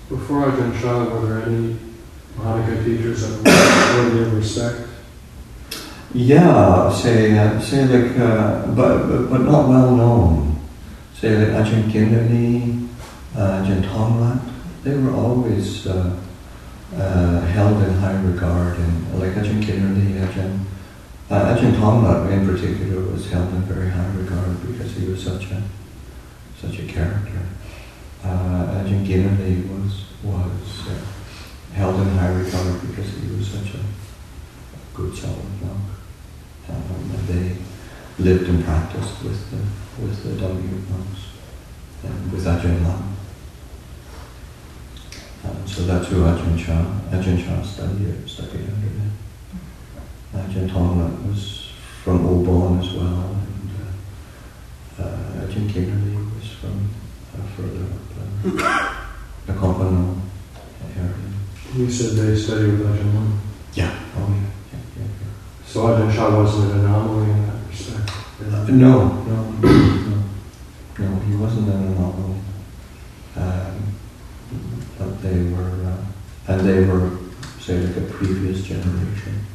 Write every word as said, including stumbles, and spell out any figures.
Before Ajahn Chah, were there any Mahānagar teachers that were worthy of respect? Yeah, say, uh, say like, uh, but, but but not well known. Say like Ajahn Ginani, uh, Ajahn Tonglat, they were always uh, uh, held in high regard. And like Ajahn Ginani, Ajahn, uh, Ajahn Tonglat in particular was held in very high regard because he was such a such a character. Uh, Ajahn Ginani was was uh, held in high regard because he was such a good solid monk. Um, and they lived and practiced with the with the W monks and with Ajahn Lam. Um, so that's who Ajahn Chah, Ajahn Chah studied, studied under them. Ajahn Tonglat was from Obon as well, and uh, uh, Ajahn Ginani was from uh, further up uh, the Kompano area. You said they studied with Ajahn Lam. Yeah. Oh yeah. Yeah, yeah, yeah. So Ajahn Chah wasn't an anomaly in that respect? Uh, no, no, no, no, he wasn't an anomaly. Um, but they were, uh, and they were, say, like a previous generation.